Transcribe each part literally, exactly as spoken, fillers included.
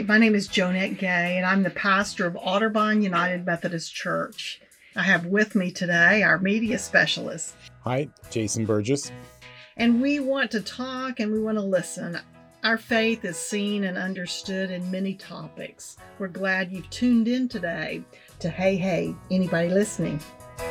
My name is Jonette Gay, and I'm the pastor of Otterbein United Methodist Church. I have with me today our media specialist. Hi, Jason Burgess. And we want to talk and we want to listen. Our faith is seen and understood in many topics. We're glad you've tuned in today to Hey Hey, anybody listening?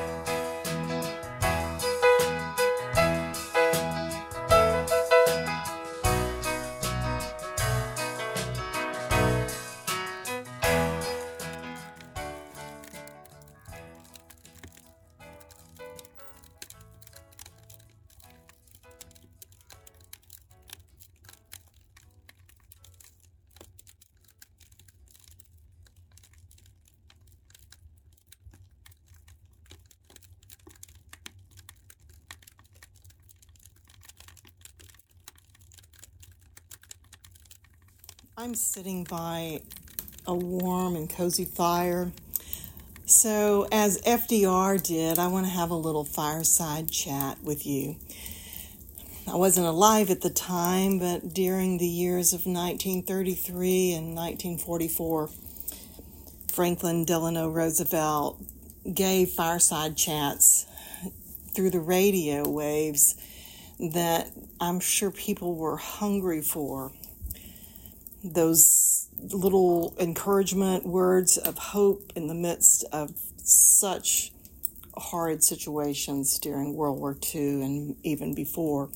I'm sitting by a warm and cozy fire. So, as F D R did, I want to have a little fireside chat with you. I wasn't alive at the time, but during the years of nineteen thirty-three and nineteen forty-four, Franklin Delano Roosevelt gave fireside chats through the radio waves that I'm sure people were hungry for. Those little encouragement words of hope in the midst of such horrid situations during World War Two and even before.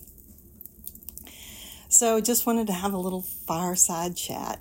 So just wanted to have a little fireside chat.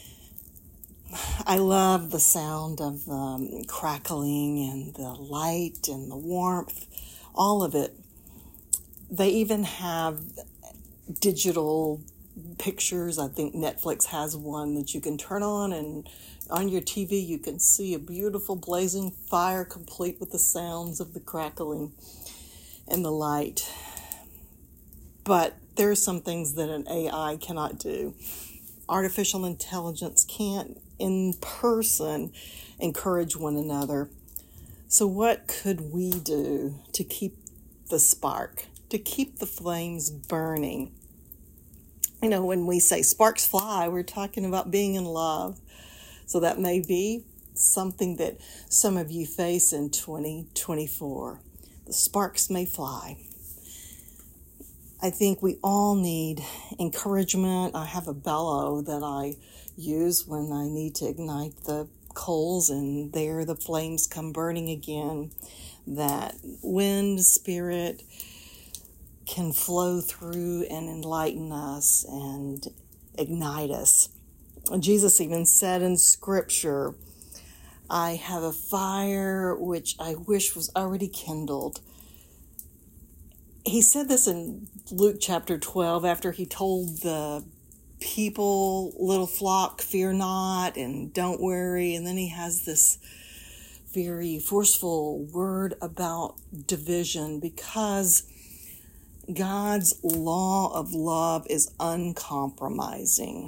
I love the sound of the crackling and the light and the warmth, all of it. They even have digital pictures. I think Netflix has one that you can turn on, and on your T V you can see a beautiful blazing fire complete with the sounds of the crackling and the light. But there are some things that an A I cannot do. Artificial intelligence can't in person encourage one another. So what could we do to keep the spark, to keep the flames burning? You know, when we say sparks fly, we're talking about being in love. So that may be something that some of you face in twenty twenty-four. The sparks may fly. I think we all need encouragement. I have a bellow that I use when I need to ignite the coals, and there the flames come burning again. That wind spirit can flow through and enlighten us and ignite us. Jesus even said in Scripture, I have a fire which I wish was already kindled. He said this in Luke chapter twelve after he told the people, little flock, fear not and don't worry. And then he has this very forceful word about division, because God's law of love is uncompromising,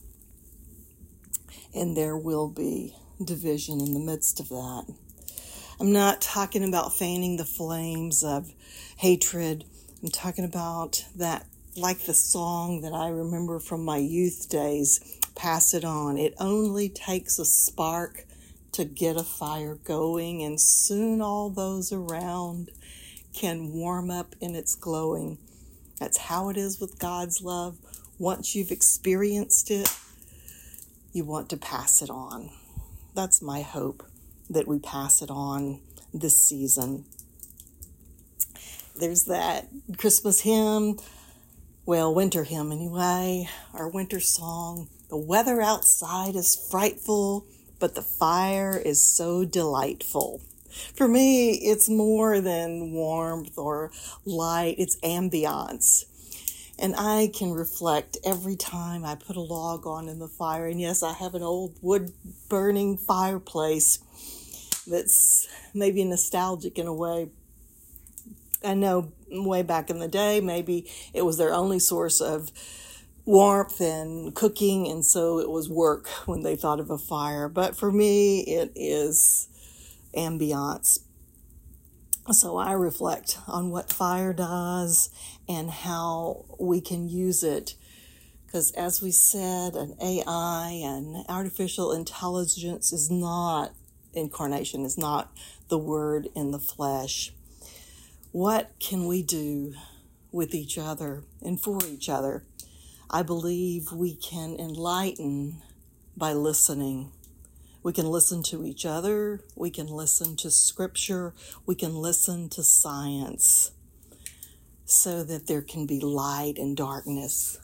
and there will be division in the midst of that. I'm not talking about fanning the flames of hatred. I'm talking about that, like the song that I remember from my youth days, Pass It On. It only takes a spark to get a fire going, and soon all those around can warm up in its glowing. That's how it is with God's love. Once you've experienced it, you want to pass it on. That's my hope, that we pass it on this season. There's that Christmas hymn, well, winter hymn anyway, our winter song. The weather outside is frightful, but the fire is so delightful. For me, it's more than warmth or light, it's ambiance. And I can reflect every time I put a log on in the fire. And yes, I have an old wood-burning fireplace that's maybe nostalgic in a way. I know way back in the day, maybe it was their only source of warmth and cooking, and so it was work when they thought of a fire. But for me, it is ambiance. So I reflect on what fire does and how we can use it Because as we said, an A I and artificial intelligence is not incarnation, is not the Word in the flesh. What can we do with each other and for each other? I believe we can enlighten by listening. We can listen to each other. We can listen to Scripture. We can listen to science so that there can be light and darkness.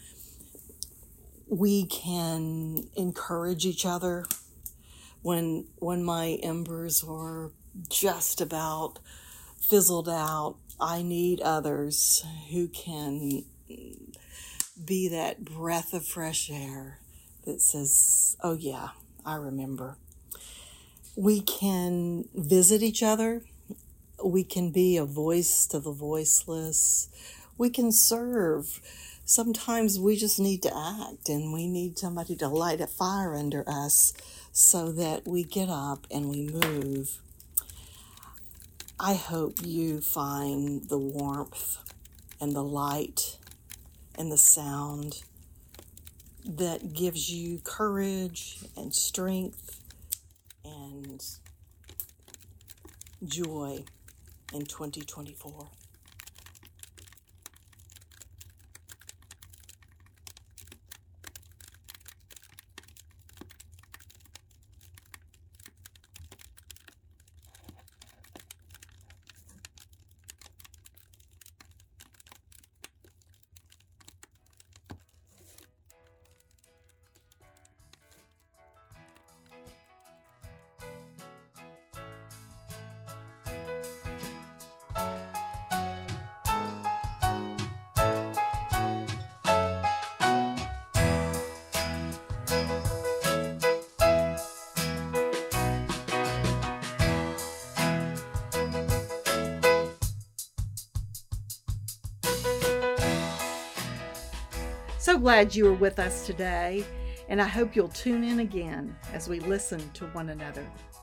We can encourage each other. When, when my embers were just about fizzled out, I need others who can be that breath of fresh air that says, oh yeah, I remember. We can visit each other. We can be a voice to the voiceless. We can serve. Sometimes we just need to act, and we need somebody to light a fire under us so that we get up and we move. I hope you find the warmth and the light and the sound that gives you courage and strength and joy in twenty twenty-four. So glad you were with us today, and I hope you'll tune in again as we listen to one another.